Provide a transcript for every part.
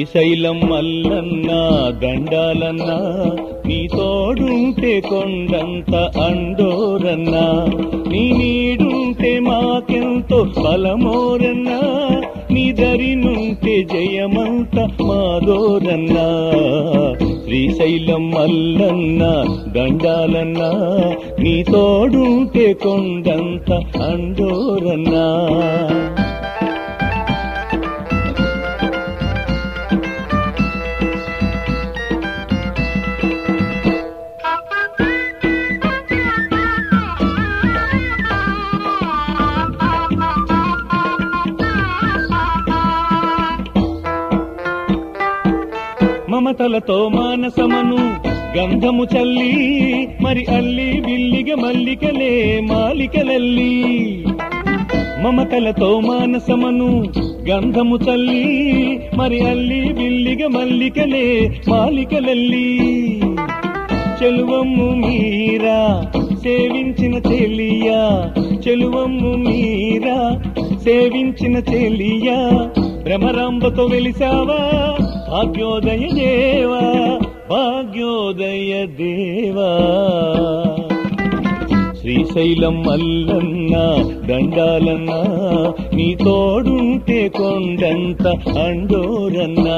శ్రీశైలం మల్లన్న దండాలన్నా నీ తోడుంటే కొండంత అండోరన్నా నీ నీడుంటే మాకెంతో బలమోరన్నా నీ దరినుంటే జయమంత మాదోరన్నా శ్రీశైలం మల్లన్న దండాలన్నా నీ తోడుంటే కొండంత అండోరన్నా మమతలతో మానసమను గంధము చల్లి మరి అల్లి బిల్లిగ మల్లికలే మాలికలల్లి మమతలతో మానసమను గంధము చల్లి మరి అల్లి బిల్లిగ మల్లికలే మాలికలల్లి చెలువమ్ము మీరా సేవించిన చెలియా చెలువమ్ము మీరా సేవించిన చెలియా భ్రమరాంబతో వెలిసావా భాగ్యోదయ దేవా భాగ్యోదయ దేవా శ్రీశైలం మల్లన్న దండాలన్నా నీ తోడుంటే కొండంత అండోరన్నా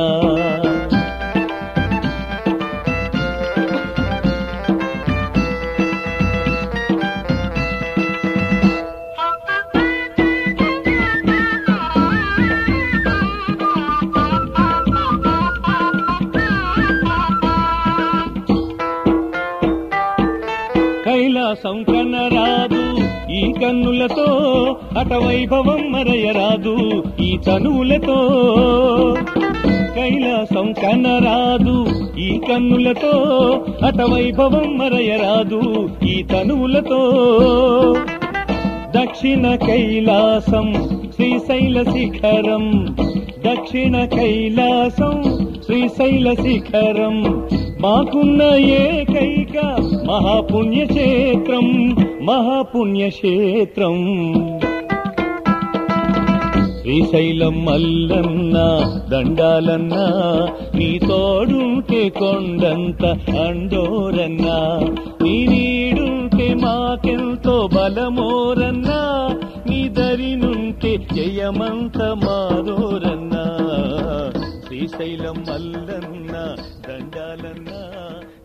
కైలాసం కనరాదు ఈ కన్నులతో అటవైభవం మరయరాదు ఈ తనువులతో కైలాసం కనరాదు ఈ కన్నులతో అటవైభవం మరయరాదు ఈ తనువులతో దక్షిణ కైలాసం శ్రీశైల శిఖరం దక్షిణ కైలాసం శ్రీశైల శిఖరం మాకున్న ఏకైక మహాపుణ్యక్షేత్రం మహాపుణ్యక్షేత్రం శ్రీశైలం మల్లన్న దండాలన్నా నీ తోడుంటే కొండంత అండోరన్నా నీ నీడుంటే మాకెంతో బలమోరన్నా నీ దరినుంటే జయమంత మాదోరన్నా శ్రీశైలం మల్లన్న దండాలన్నా